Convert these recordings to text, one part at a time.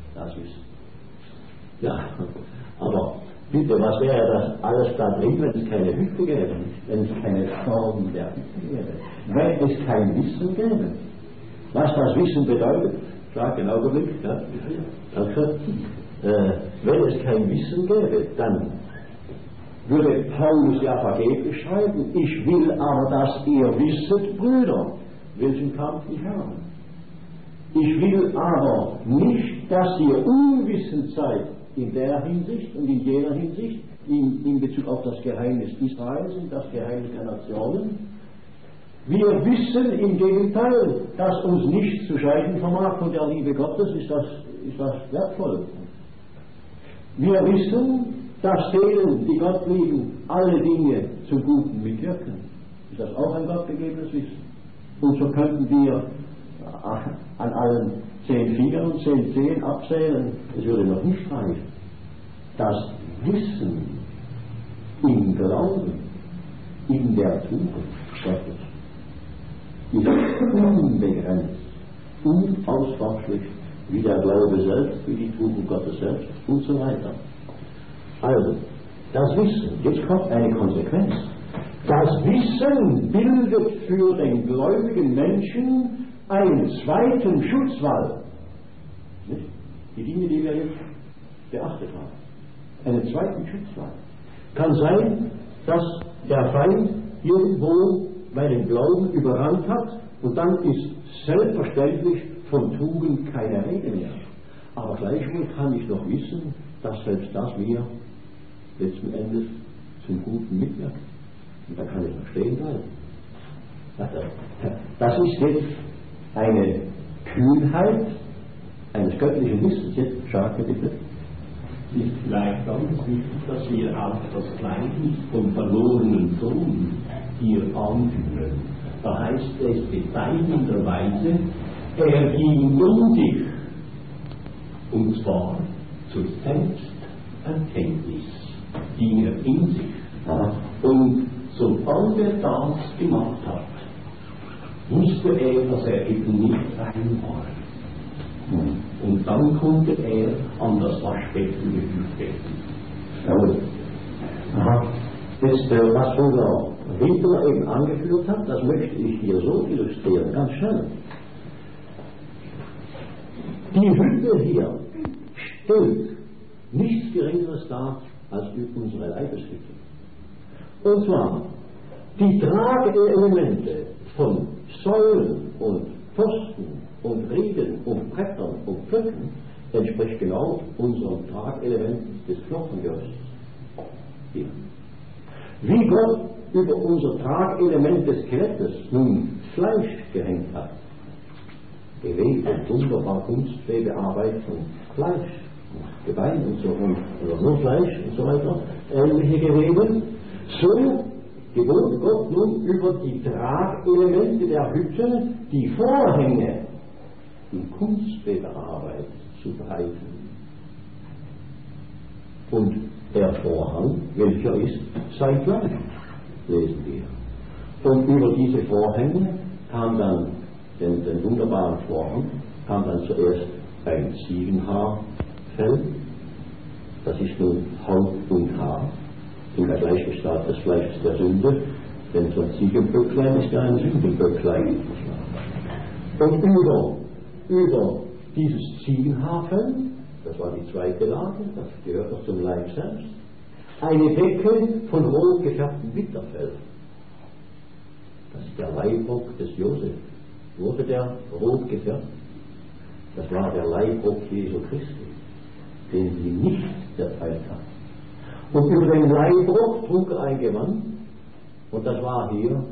Das Wissen. Ja, aber bitte, was wäre das alles da drin, wenn es keine Hütte gäbe, wenn es keine Form der Hütte gäbe, wenn es kein Wissen gäbe? Was das Wissen bedeutet? Klar, genau Augenblick, ja. Also, wenn es kein Wissen gäbe, dann würde Paulus ja vergeblich schreiben, ich will aber, dass ihr wisset, Brüder, welchen Kampf ich habe. Ich will aber nicht, dass ihr unwissend seid in der Hinsicht und in jener Hinsicht, in Bezug auf das Geheimnis Israels und das Geheimnis der Nationen. Wir wissen im Gegenteil, dass uns nichts zu scheiden vermag von der Liebe Gottes, ist das wertvoll. Wir wissen, dass denen, die Gott lieben, alle Dinge zum Guten mitwirken. Ist das auch ein gottgegebenes Wissen? Und so könnten wir an allen 10 Fingern und 10 Zehen abzählen, es würde noch nicht reichen. Das Wissen im Glauben, in der Tugend Gottes, ist unbegrenzt, unausforschlich, wie der Glaube selbst, wie die Tugend Gottes selbst und so weiter. Also, das Wissen, jetzt kommt eine Konsequenz. Das Wissen bildet für den gläubigen Menschen einen zweiten Schutzwall. Nicht? Die Dinge, die wir jetzt beachtet haben. Einen zweiten Schutzwall. Kann sein, dass der Feind irgendwo meinen Glauben überrannt hat und dann ist selbstverständlich von Tugend keine Rede mehr. Aber gleichwohl kann ich doch wissen, dass selbst das mir letzten Endes zum Guten mitwirkt. Und da kann ich noch stehen bleiben. Das ist jetzt eine Kühnheit eines göttlichen Wissens. Jetzt schaut mir bitte. Es ist vielleicht ganz wichtig, dass wir auch das Gleichnis vom verlorenen Sohn hier anführen. Da heißt es bezeichnenderweise, er ging um sich, und zwar zur Selbsterkenntnis, ging er in sich. Und sobald er das gemacht hat, wusste er, dass er eben nicht rein war. Und dann konnte er an das Waschbecken geführt werden. Jawohl. Jetzt, was Bruder Winkler eben angeführt hat, das möchte ich hier so illustrieren, ganz schnell. Die Hütte hier stellt nichts Geringeres dar als unsere Leibeshütte. Und zwar die Trageelemente von Säulen und Pfosten und Rieden und Brettern und Pflöcken entspricht genau unserem Tragelement des Knochengerüstes. Hier. Wie Gott über unser Tragelement des Skelettes nun Fleisch gehängt hat, gewebt und wunderbar Kunstwebearbeit von Fleisch, Gebein und so, oder nur Fleisch und so weiter, ähnliche Gewebe, so gebot Gott nun über die Tragelemente der Hütte die Vorhänge in Kunstweberarbeit zu breiten. Und der Vorhang, welcher ist sein Fleisch, lesen wir. Und über diese Vorhänge kam dann, den wunderbaren Vorhang, kam dann zuerst ein Ziegenhaarfell, das ist nun Haut und Haar, im Vergleichsgestalt des Fleisches der Sünde, denn so ein Ziegenböcklein ist ja ein Sündenböcklein. Und über dieses Ziegenhaarfell, das war die zweite Lage, das gehört noch zum Leib selbst, eine Decke von rot gefärbtem Winterfell. Das ist der Leibrock des Josef. Wurde der rot gefärbt? Das war der Leibrock Jesu Christi, den sie nicht zerteilt hat. Und über den Leibrock trug er ein Gewand, und das war hier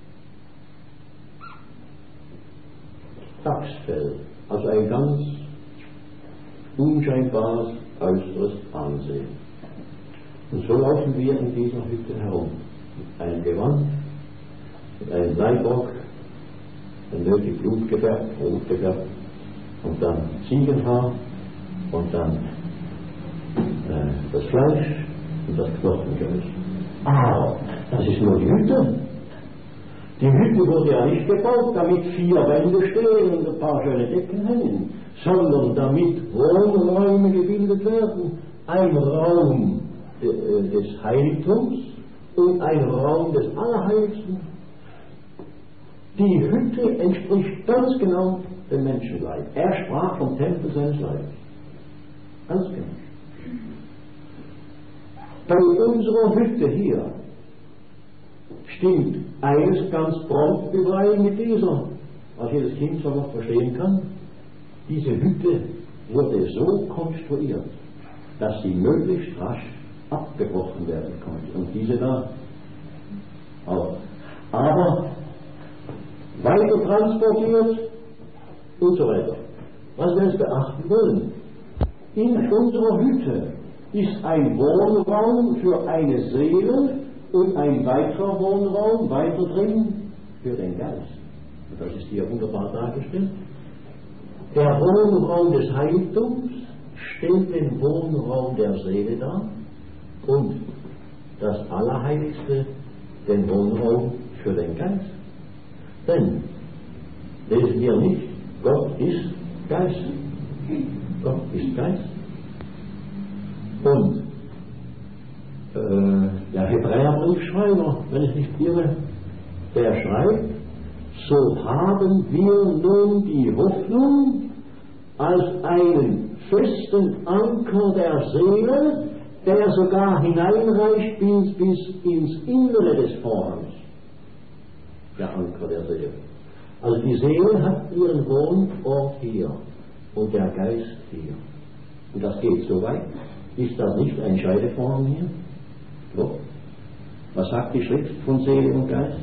Dachsfell, also ein ganz unscheinbares äußeres Ansehen. Und so laufen wir in dieser Hütte herum, mit einem Gewand, mit einem Leibrock, ein nötig Blut gefärbt, rot gefärbt, und dann Ziegenhaar, und dann das Fleisch und das Knochengerüst. Aber das ist nur die Hütte. Die Hütte wurde ja nicht gebaut, damit 4 Wände stehen und ein paar schöne Decken hängen, sondern damit Wohnraum Räume gebildet werden. Ein Raum des Heiligtums und ein Raum des Allerheiligsten. Die Hütte entspricht ganz genau dem Menschenleib. Er sprach vom Tempel seines Leibes. Ganz genau. Bei unserer Hütte hier stimmt eines ganz prompt überein mit dieser, was jedes Kind so noch verstehen kann. Diese Hütte wurde so konstruiert, dass sie möglichst rasch abgebrochen werden konnte. Und diese da auch. Aber weiter transportiert und so weiter. Was wir jetzt beachten wollen, in unserer Hütte ist ein Wohnraum für eine Seele und ein weiterer Wohnraum weiter drin für den Geist. Und das ist hier wunderbar dargestellt. Der Wohnraum des Heiligtums stellt den Wohnraum der Seele dar und das Allerheiligste den Wohnraum für den Geist. Denn, lesen wir nicht, Gott ist Geist. Gott ist Geist. Und der Hebräerbriefschreiber, wenn ich nicht irre, der schreibt, so haben wir nun die Hoffnung als einen festen Anker der Seele, der sogar hineinreicht bis ins Innere des Vorhangs. Der Anker der Seele. Also die Seele hat ihren Wohnort hier und der Geist hier. Und das geht so weit. Ist das nicht ein Scheidevorhang hier? So. Was sagt die Schrift von Seele und Geist?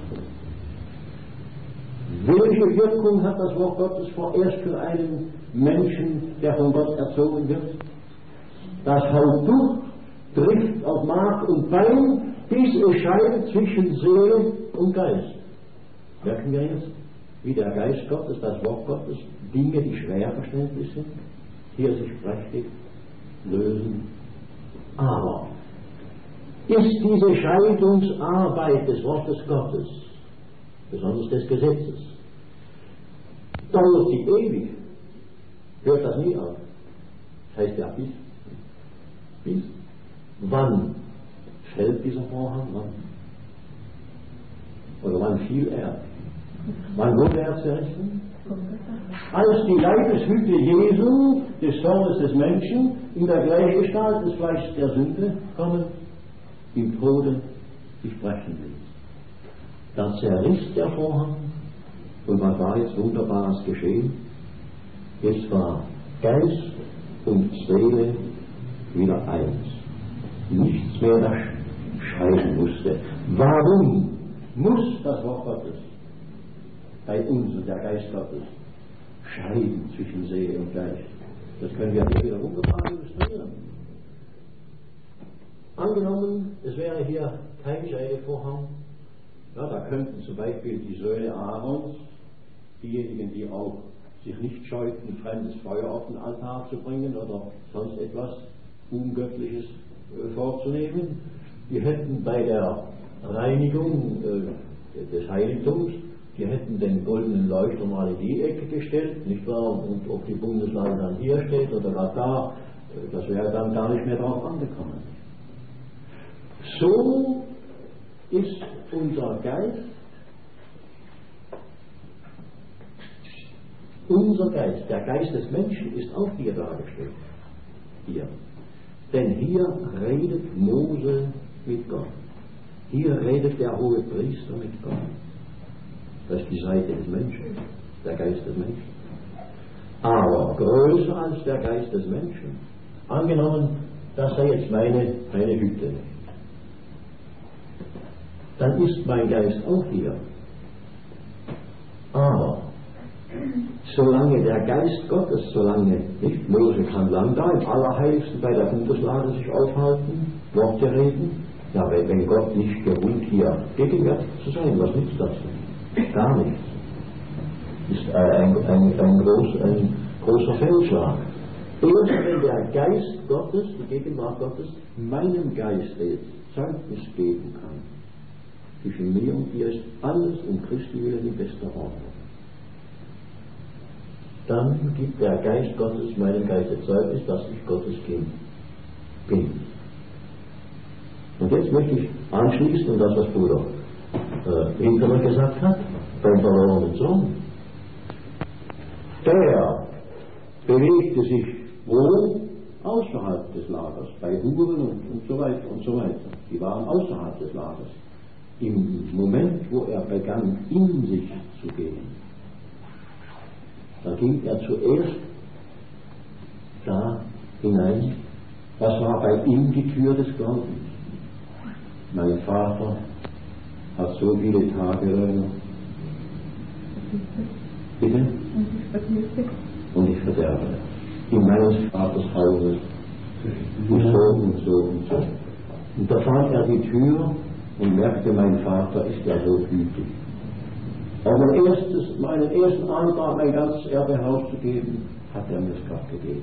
Welche Wirkung hat das Wort Gottes vorerst für einen Menschen, der von Gott erzogen wird? Das haut durch, trifft auf Mark und Bein, bis es scheidet zwischen Seele und Geist. Merken wir jetzt, wie der Geist Gottes, das Wort Gottes, Dinge, die schwer verständlich sind, hier sich prächtig lösen. Aber ist diese Scheidungsarbeit des Wortes Gottes, besonders des Gesetzes, dauert die ewig? Hört das nie auf? Das heißt ja bis. Wann fällt dieser Vorhang? Wann? Oder wann fiel er? Wann wurde er zerrissen? Als die Leibeshütte Jesu, des Sohnes des Menschen, in der Gleichgestalt des Fleisches der Sünde kommen, im Tode sich brechen will. Da zerriss der Vorhang und was war jetzt Wunderbares geschehen? Es war Geist und Seele wieder eins. Nichts mehr, das scheiden musste. Warum muss das Wort Gottes bei uns und der Geist Gottes scheiden zwischen Seele und Geist? Das können wir hier wieder wunderbar illustrieren. Angenommen, es wäre hier kein Scheidevorhang, ja, da könnten zum Beispiel die Söhne Aarons, diejenigen, die auch sich nicht scheuten, fremdes Feuer auf den Altar zu bringen oder sonst etwas Ungöttliches vorzunehmen, die hätten bei der Reinigung des Heiligtums, die hätten den goldenen Leuchter mal in die Ecke gestellt, nicht wahr? Und ob die Bundeslade dann hier steht oder da, das wäre dann gar nicht mehr darauf angekommen. So ist unser Geist, der Geist des Menschen ist auch hier dargestellt. Hier. Denn hier redet Mose mit Gott. Hier redet der hohe Priester mit Gott. Das ist die Seite des Menschen, der Geist des Menschen. Aber größer als der Geist des Menschen. Angenommen, das sei jetzt meine Hütte. Dann ist mein Geist auch hier. Aber solange der Geist Gottes, solange nicht, Mose kann lang da im Allerheiligsten bei der Bundeslade sich aufhalten, Worte reden, ja, wenn Gott nicht gewohnt hier gegenwärtig zu sein, was nützt das denn? Gar nichts. Ist ein großer Fehlschlag. Erst wenn der Geist Gottes, die Gegenwart Gottes, meinem Geist jetzt Zeugnis geben kann, zwischen mir und dir ist alles um Christi willen in bester Ordnung. dann gibt der Geist Gottes meinem Geiste Zeugnis, dass ich Gottes Kind bin. Und jetzt möchte ich anschließen an das, was Bruder Hintermann gesagt hat, beim verlorenen Sohn. Der bewegte sich wo? Außerhalb des Lagers, bei Huren und so weiter und so weiter. Die waren außerhalb des Lagers. Im Moment, wo er begann, in sich zu gehen, da ging er zuerst da hinein. Was war bei ihm die Tür des Glaubens? Mein Vater hat so viele Tagelöhner. Bitte? Und ich verderbe. In meines Vaters Hause. Und so und so und so. Und da fand er die Tür und merkte, mein Vater ist ja so gütig. Auf meinen ersten Antrag, mein ganzes Erbe auszugeben, hat er mir das Kraft gegeben.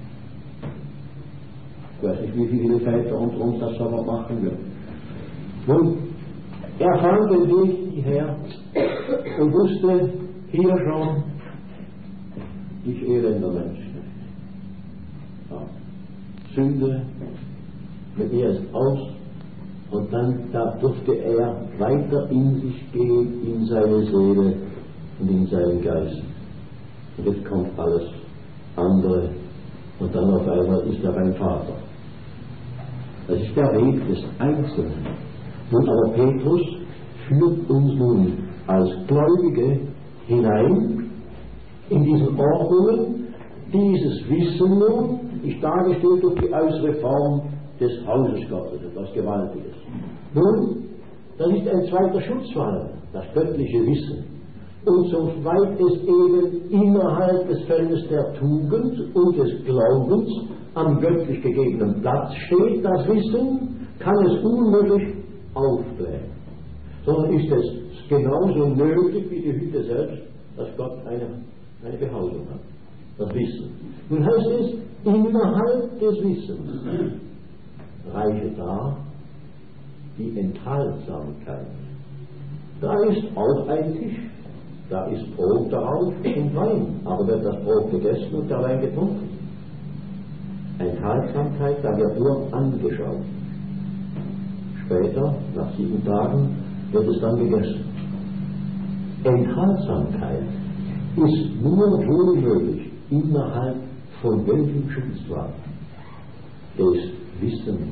Ich weiß nicht, wie viele Väter unter uns das aber machen würden. Nun, er fand den Weg hierher und wusste hier schon, ich elender Mensch. Ja. Sünde, mit mir ist aus, und dann da durfte er weiter in sich gehen, in seine Seele und in seinen Geist. Und jetzt kommt alles andere, und dann auf einmal ist er beim Vater. Das ist der Weg des Einzelnen. Nun aber Petrus führt uns nun als Gläubige hinein in diesen Ordnungen, dieses Wissen nun, ist dargestellt durch die äußere Form des Hauses Gottes, etwas Gewaltiges. Nun, das ist ein zweiter Schutzwall, das göttliche Wissen. Und soweit es eben innerhalb des Feldes der Tugend und des Glaubens am göttlich gegebenen Platz steht, das Wissen, kann es unmöglich aufblähen. Sondern ist es genauso nötig wie die Hütte selbst, dass Gott eine Behausung hat. Das Wissen. Nun heißt es, innerhalb des Wissens reiche da die Enthaltsamkeit. Da ist auch ein Tisch, da ist Brot darauf und Wein, aber wird das Brot gegessen und der Wein getrunken. Enthaltsamkeit, da wird nur angeschaut. Später, nach 7 Tagen, wird es dann gegessen. Enthaltsamkeit ist nur wohl möglich innerhalb von welchem Schutzwall? Des Wissens.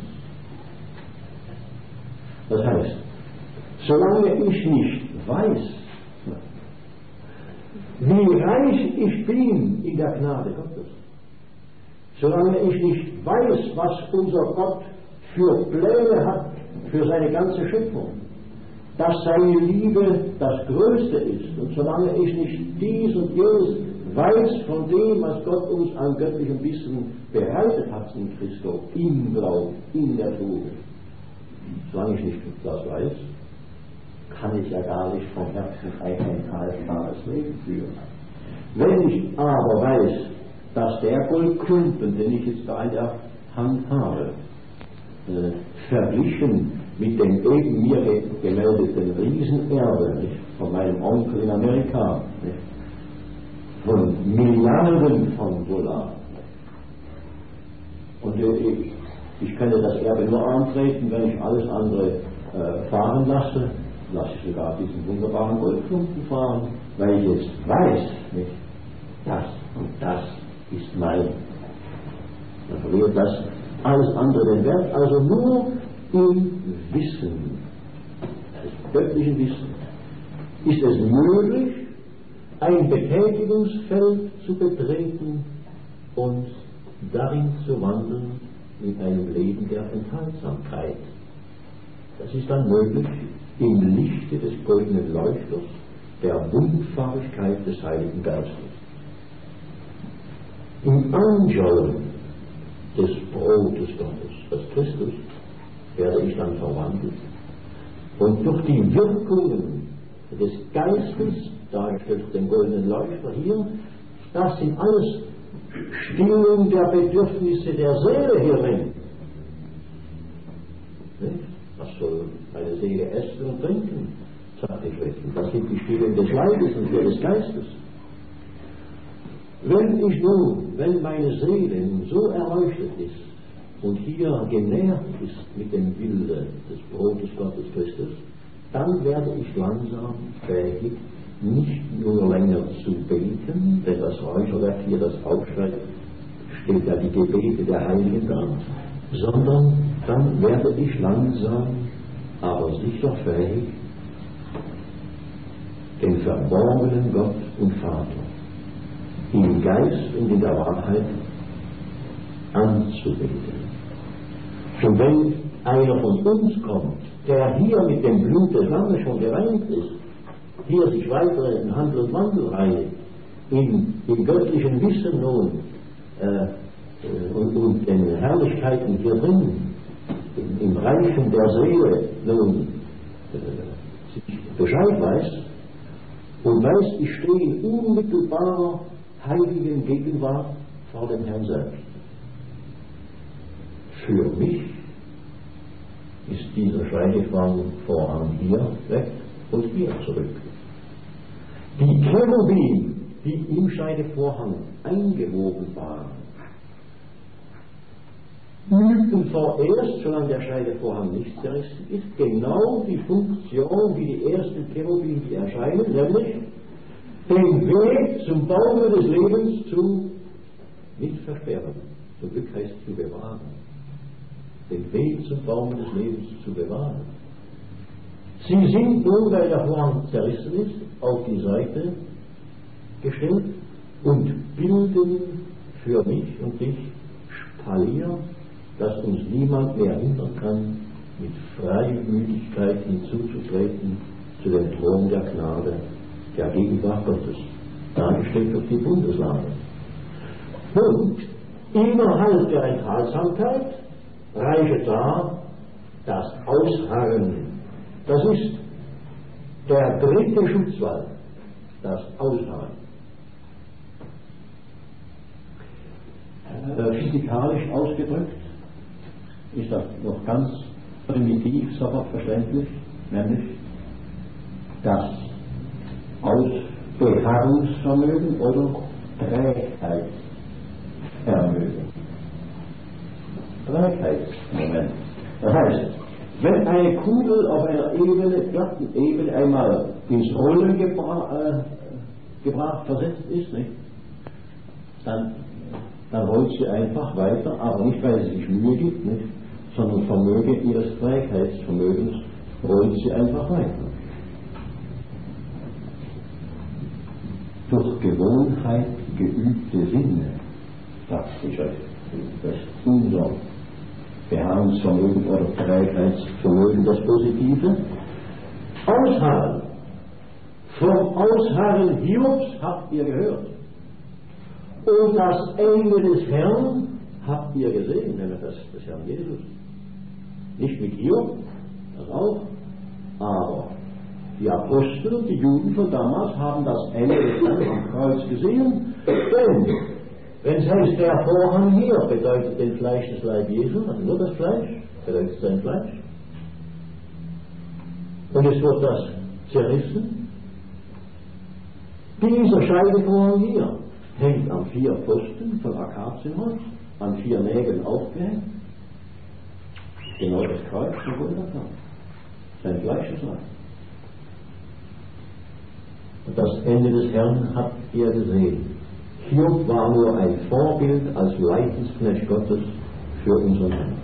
Das heißt, solange ich nicht weiß, wie reich ich bin in der Gnade Gottes, solange ich nicht weiß, was unser Gott für Pläne hat für seine ganze Schöpfung, dass seine Liebe das Größte ist, und solange ich nicht dies und jenes weiß von dem, was Gott uns an göttlichem Wissen bereitet hat in Christo, im Glauben, in der Tugend, solange ich nicht das weiß, kann ich ja gar nicht vom Herzen ein enthaltbares Leben führen. Wenn ich aber weiß, dass der Goldklumpen, den ich jetzt da in der Hand habe, verglichen mit dem eben mir gemeldeten Riesenerbe von meinem Onkel in Amerika, von Milliarden von Dollar. Und ich könnte das Erbe nur antreten, wenn ich alles andere fahren lasse ich sogar diesen wunderbaren Goldklumpen fahren, weil ich jetzt weiß, nicht, das und das ist mein. Dann verliert das alles andere den Wert, also nur im Wissen, des göttlichen Wissen, ist es möglich, ein Betätigungsfeld zu betreten und darin zu wandeln in einem Leben der Enthaltsamkeit. Das ist dann möglich im Lichte des goldenen Leuchters der Buntfarbigkeit des Heiligen Geistes. Im Anschauen des Brotes Gottes, das Christus, werde ich dann verwandelt. Und durch die Wirkungen des Geistes, dargestellt durch den goldenen Leuchter hier, das sind alles Stillung der Bedürfnisse der Seele hierin. Was soll eine Seele essen und trinken, sagt die Schrift. Das sind die Stillung des Leibes und des Geistes. Wenn meine Seele nun so erleuchtet ist und hier genährt ist mit dem Bilde des Brotes Gottes Christus, dann werde ich langsam fähig, nicht nur länger zu beten, denn das Räucherwerk hier, das aufschreibt, steht ja die Gebete der Heiligen da, sondern dann werde ich langsam, aber sicher fähig, den verborgenen Gott und Vater im Geist und in der Wahrheit anzubeten. Schon wenn einer von uns kommt, der hier mit dem Blut des Lammes schon gereinigt ist, hier sich weiter in Handel und Wandel reinigt, im göttlichen Wissen nun und den Herrlichkeiten hier drin, im Reichen der Seele nun sich Bescheid weiß und weiß, ich stehe in unmittelbarer heiligen Gegenwart vor dem Herrn selbst. Für mich ist dieser Scheidevorhang hier weg und hier zurück. Die Cherubim, die im Scheidevorhang eingewoben waren, übten vorerst, solange der Scheidevorhang nicht zerrissen ist, genau die Funktion wie die ersten Cherubim, die erscheinen, nämlich den Weg zum Baume des Lebens zu nicht versperren. Zum Glück heißt zu bewahren. Den Weg zum Baume des Lebens zu bewahren. Sie sind nun, weil der Vorhang zerrissen ist, auf die Seite gestellt und bilden für mich und dich Spalier, dass uns niemand mehr hindern kann, mit Freimütigkeit hinzuzutreten zu dem Thron der Gnade, der Gegenwart Gottes, dargestellt durch die Bundeslade. Und innerhalb der Enthaltsamkeit reiche da das Ausharren. Das ist der dritte Schutzwall, das Ausharren. Physikalisch ausgedrückt ist das noch ganz primitiv, sofort verständlich, nämlich das Beharrungsvermögen oder Trägheitsvermögen. Trägheitsmoment. Das heißt, wenn eine Kugel auf einer glatten Ebene einmal ins Rollen versetzt ist, nicht? Dann rollt sie einfach weiter, aber nicht, weil sie sich Mühe gibt, nicht? Sondern Vermöge ihres Trägheitsvermögens rollt sie einfach weiter. Durch Gewohnheit geübte Sinne, sagt die Schrift, das ist unser Beharrungsvermögen oder Trägheitsvermögen, das Positive. Ausharren. Vom Ausharren Hiobs habt ihr gehört. Und das Ende des Herrn habt ihr gesehen, nämlich das des Herrn Jesus. Nicht mit Hiob, das auch, aber die Apostel und die Juden von damals haben das Ende des Herrn am Kreuz gesehen, denn wenn es heißt, der Vorhang hier bedeutet den Fleisch des Leib Jesu, also nur das Fleisch, bedeutet sein Fleisch. Und es wird das zerrissen. Dieser Scheidevorhang hier hängt an 4 Pfosten von Akazienholz, an 4 Nägeln aufgehängt. Genau das Kreuz von Golgatha. Sein Fleisch des Leib. Und das Ende des Herrn habt ihr gesehen. Hiob war nur ein Vorbild als Leidensknecht Gottes für unseren Herrn.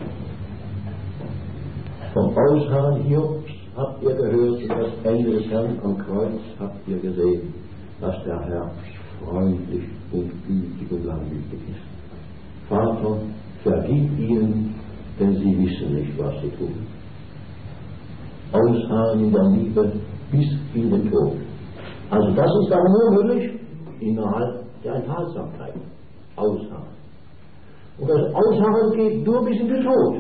Vom Ausharren Hiobs habt ihr gehört und das Ende des Herrn am Kreuz habt ihr gesehen, dass der Herr freundlich und gütig und langmütig ist. Vater, vergib ihnen, denn sie wissen nicht, was sie tun. Ausharren in der Liebe bis in den Tod. Also das ist aber nur möglich innerhalb der Enthaltsamkeit. Ausharren. Und das Ausharren geht nur bis in den Tod.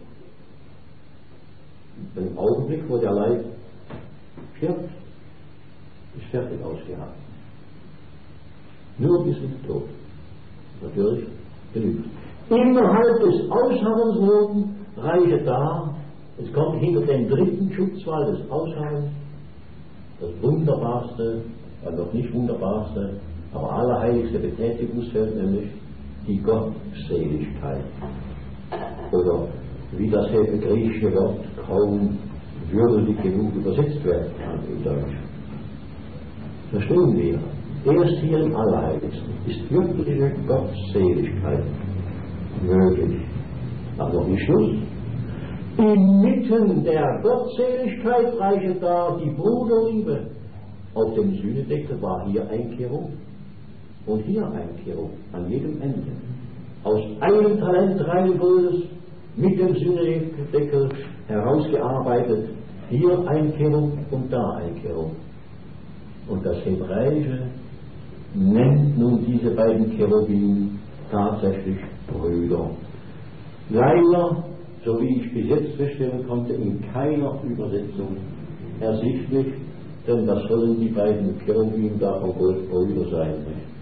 Im Augenblick, wo der Leib stirbt, ist fertig ausgeharrt. Nur bis in den Tod. Natürlich genügt. Innerhalb des Ausharrens nun reiche da, es kommt hinter den dritten Schutzwall des Ausharrens, das wunderbarste, noch nicht wunderbarste, Aber allerheiligste Betätigungsfeld, nämlich die Gottseligkeit. Oder wie das griechische Wort kaum würdig genug übersetzt werden kann im Deutschen. Verstehen wir? Erst hier im Allerheiligsten ist wirkliche Gottseligkeit möglich. Aber noch nicht Schluss. Inmitten der Gottseligkeit reiche da die Bruderliebe. Auf dem Sühnedeckel war hier ein Cherub und hier ein Cherub an jedem Ende. Aus einem Talent reinen Goldes mit dem Sühnedeckel herausgearbeitet, hier ein Cherub und da ein Cherub. Und das Hebräische nennt nun diese beiden Cherubim tatsächlich Brüder. Leider, so wie ich bis jetzt feststellen konnte, in keiner Übersetzung ersichtlich, denn das sollen die beiden Cherubim da von Gold Brüder sein.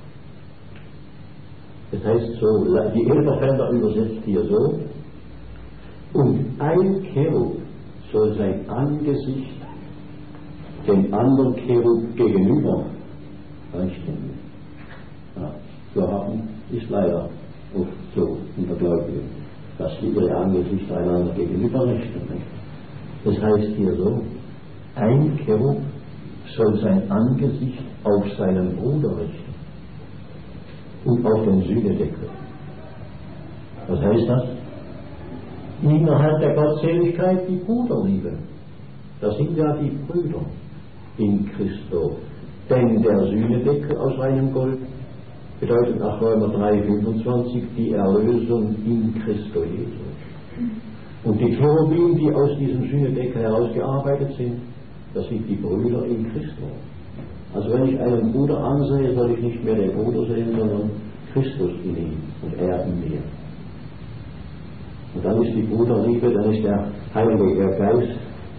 Das heißt so, die Elberfelder übersetzt hier so, und ein Cherub soll sein Angesicht dem anderen Cherub gegenüber richten. Ja, so haben ist leider oft so unter Gläubigen, dass sie ihre Angesichter einander gegenüber richten. Das heißt hier so, ein Cherub soll sein Angesicht auf seinen Bruder richten und auf den Sühnedeckel. Was heißt das? Innerhalb der Gottseligkeit die Bruderliebe. Das sind ja die Brüder in Christo. Denn der Sühnedeckel aus reinem Gold bedeutet nach Römer 3,25 die Erlösung in Christo Jesus. Und die Cherubim, die aus diesem Sühnedeckel herausgearbeitet sind, das sind die Brüder in Christo. Also wenn ich einen Bruder ansehe, soll ich nicht mehr den Bruder sehen, sondern Christus in ihm und er in mir. Und dann ist die Bruderliebe, dann ist der Heilige Geist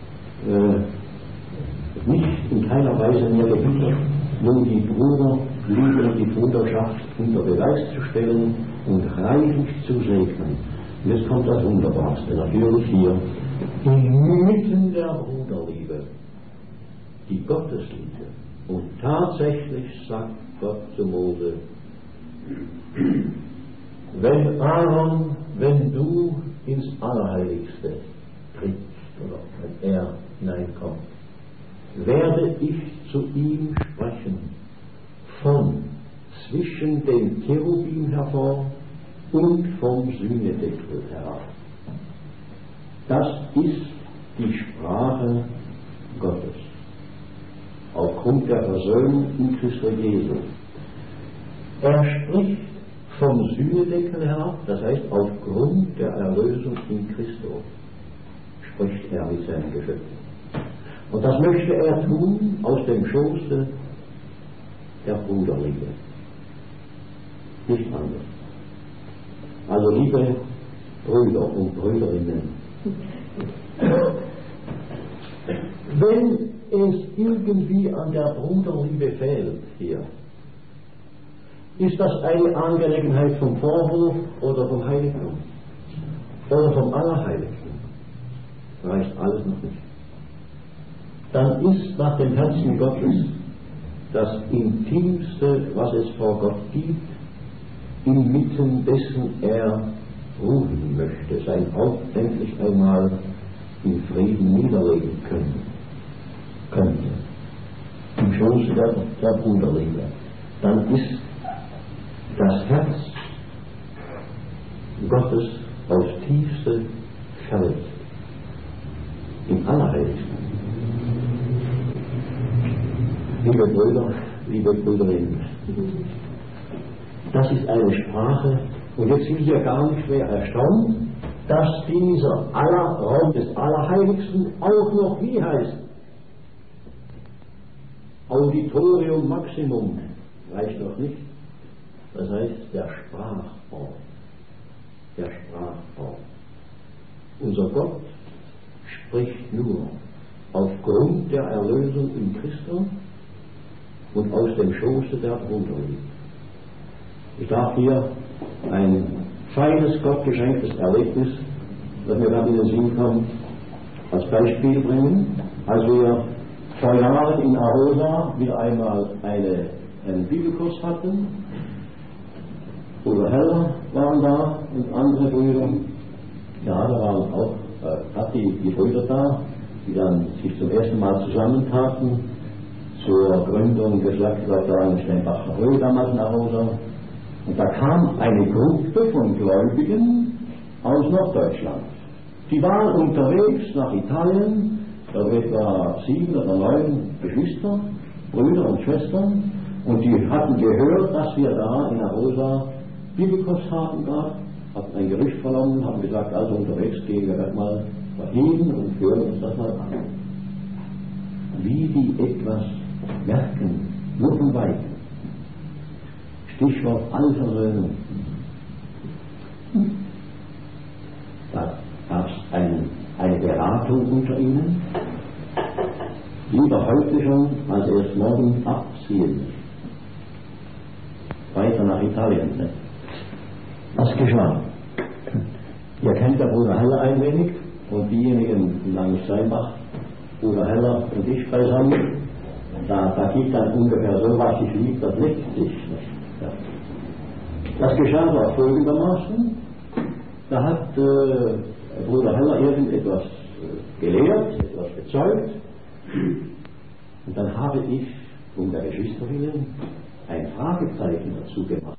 nicht in keiner Weise mehr behindert, nun die Bruderliebe und die Bruderschaft unter Beweis zu stellen und reichlich zu segnen. Und jetzt kommt das Wunderbarste, natürlich hier, inmitten der Bruderliebe, die Gottesliebe. Und tatsächlich sagt Gott zu Mose, wenn Aaron, wenn du ins Allerheiligste trittst, oder wenn er hineinkommt, werde ich zu ihm sprechen, von zwischen den Cherubim hervor und vom Sühnedeckel herab. Das ist die Sprache Gottes. Aufgrund der Versöhnung in Christus Jesu. Er spricht vom Sühnedeckel herab, das heißt aufgrund der Erlösung in Christus, spricht er mit seinen Geschöpfen. Und das möchte er tun aus dem Schoße der Bruderliebe. Nicht anders. Also liebe Brüder und Brüderinnen, wenn es irgendwie an der Bruderliebe fehlt hier, ist das eine Angelegenheit vom Vorhof oder vom Heiligtum oder vom Allerheiligsten? Reicht alles noch nicht. Dann ist nach dem Herzen Gottes das Intimste, was es vor Gott gibt, inmitten dessen er ruhen möchte, sein Haupt endlich einmal in Frieden niederlegen könnte. Im Schoße der Bruderliebe. Dann ist das Herz Gottes aufs tiefste Feld, im Allerheiligsten. Liebe Brüder, liebe Brüderinnen, das ist eine Sprache, und jetzt sind wir gar nicht mehr erstaunt, dass dieser Raum des Allerheiligsten auch noch wie heißt? Auditorium Maximum, reicht noch nicht. Das heißt der Sprachraum. Der Sprachraum. Unser Gott spricht nur aufgrund der Erlösung in Christus und aus dem Schoße der Bruderliebe. Ich darf hier ein feines, gottgeschenktes Erlebnis, das mir gerade in den Sinn kommt, als Beispiel bringen. Als wir vor Jahren in Arosa wieder einmal eine einen Bibelkurs hatten. Bruder Heller waren da und andere Brüder. Ja, da waren auch die Brüder da, die dann sich zum ersten Mal zusammentaten zur Gründung des Werkstattvereins Steinbacher Brühl damals nach Hause. Und da kam eine Gruppe von Gläubigen aus Norddeutschland. Die waren unterwegs nach Italien, da etwa 7 oder 9 Geschwister, Brüder und Schwestern, und die hatten gehört, dass wir da in Arosa Bibelkurs haben gab, hatten ein Gerücht vernommen, haben gesagt, also unterwegs gehen wir mal hin und hören uns das mal an. Wie die etwas merken, nur von Weitem. Stichwort Allversöhnung. Da gab es eine Beratung unter ihnen. Lieber heute schon, als erst morgen abziehen. Weiter nach Italien. Ne? Was geschah? Ihr kennt der Bruder Heller ein wenig und diejenigen, die lange Steinbach, Bruder Heller und ich beisammen, da gibt dann ungefähr so, was ich lieb, das legt sich. Ja. Das geschah war folgendermaßen: Da hat Bruder Heller irgendetwas gelehrt, etwas bezeugt, und dann habe ich, um der Geschwister willen, ein Fragezeichen dazu gemacht.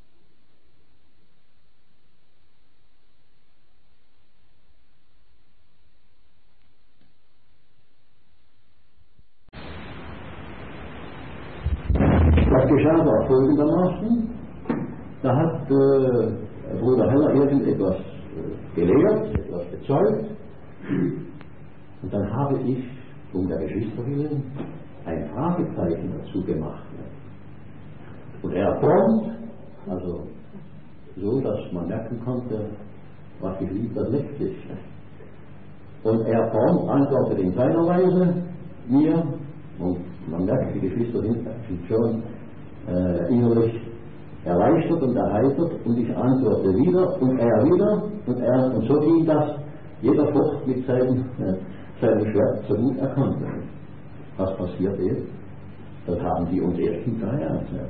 Das geschah war folgendermaßen: Da hat Bruder Heller irgendetwas gelehrt, etwas bezeugt, und dann habe ich, um der Geschwister willen, ein Fragezeichen dazu gemacht. Und er prompt, also so, dass man merken konnte, was ich lieb, das lässt sich. Und er prompt antwortet in seiner Weise mir, und man merkt, die Geschwister sind schon innerlich erleichtert und erheitert, und ich antworte wieder und er wieder und so ging das, jeder fort mit seinem Schwert so gut erkannt. Was passiert jetzt? Das haben die uns erst hinterher erzählt.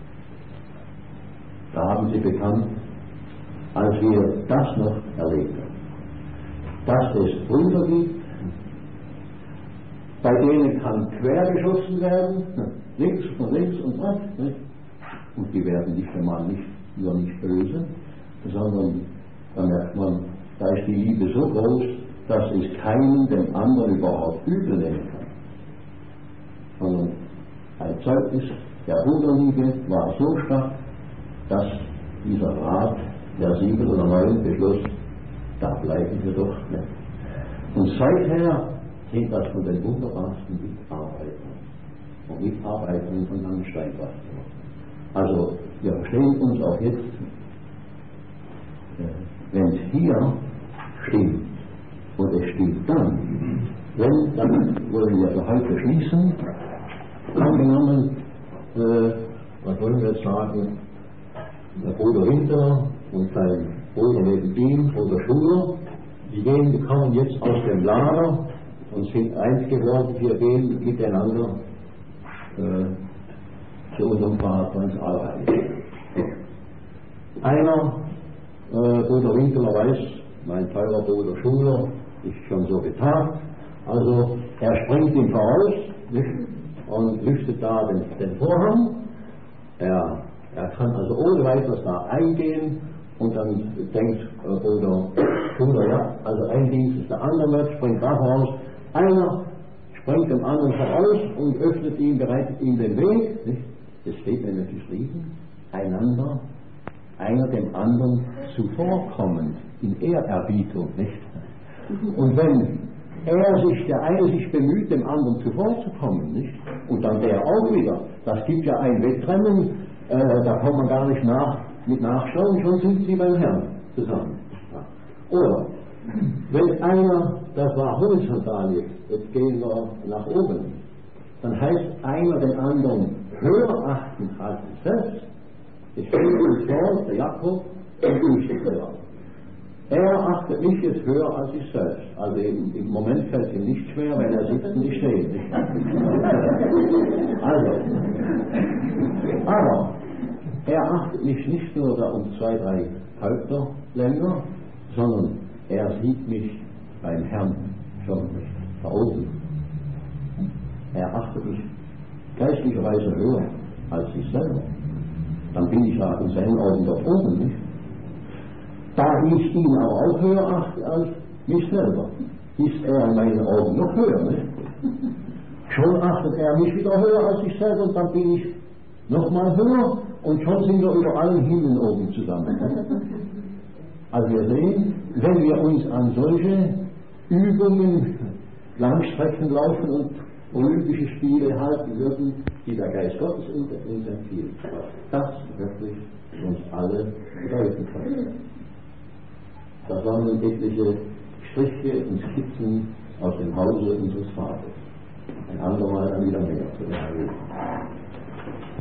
Da haben sie bekannt, als wir das noch erlebten, dass es Brüder gibt, bei denen kann quer geschossen werden, links und rechts, nicht? Und die werden nicht einmal nur nicht böse, sondern da merkt man, da ist die Liebe so groß, dass es keinen dem anderen überhaupt übel nehmen kann. Sondern ein Zeugnis der Bruderliebe war so stark, dass dieser Rat der 7 oder 9 beschloss, da bleiben wir doch nicht. Und seither sind das von den wunderbarsten Mitarbeitern von Herrn Steinbach. Also wir verstehen uns auch jetzt, wenn es hier stimmt und es stimmt dann wollen wir für heute schließen. Angenommen, was wollen wir jetzt sagen, der Bruder Winter und sein Bruder neben ihm, Bruder Schuler, die kommen jetzt aus dem Lager und sind eins geworden, wir gehen miteinander zu unserem Vater ins Allreich. Einer, Bruder Winkler weiß, mein teurer Bruder Schuler ist schon so betagt, also er springt ihm voraus, nicht? Und lüftet da den Vorhang. Er kann also ohne weiteres da eingehen und dann denkt Bruder Schuler, ja, also ein Dienst ist der andere wird, springt da voraus. Einer springt dem anderen voraus und öffnet ihm, bereitet ihm den Weg. Nicht? Es steht nämlich geschrieben, einander, einer dem anderen zuvorkommend, in Ehrerbietung. Nicht? Und wenn der eine sich bemüht, dem anderen zuvorzukommen, nicht? Und dann der auch wieder, das gibt ja ein Wettrennen, da kommt man gar nicht mit nachschauen, schon sind sie beim Herrn zusammen. Oder wenn einer, das war horizontal jetzt gehen wir nach oben, dann heißt einer den anderen höher achten als sich selbst. Es steht uns vor, der Jakob und du steht da. Er achtet mich jetzt höher als ich selbst. Also im Moment fällt es ihm nicht schwer, weil er sitzt und ich stehe nicht. Also, aber er achtet mich nicht nur da um 2, 3 Häupter länger, sondern er sieht mich beim Herrn schon da oben. Er achtet mich geistlicherweise höher als ich selber. Dann bin ich ja in seinen Augen dort oben, nicht? Da ich ihn aber auch höher achte als mich selber, ist er in meinen Augen noch höher, nicht? Schon achtet er mich wieder höher als ich selber und dann bin ich nochmal höher und schon sind wir über allen Himmeln oben zusammen. Also wir sehen, wenn wir uns an solche Übungen, Langstrecken laufen und olympische Spiele halten würden, die der Geist Gottes uns empfiehlt, was das wirklich uns alle bedeuten kann. Das waren nun etliche Striche und Skizzen aus dem Hause unseres Vaters. Ein andermal dann wieder mehr.